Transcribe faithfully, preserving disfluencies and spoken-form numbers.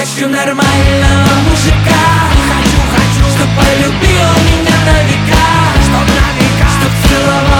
хочу нормального мужика. Хочу, хочу, чтоб полюбил меня на века, чтоб на века, чтоб целовал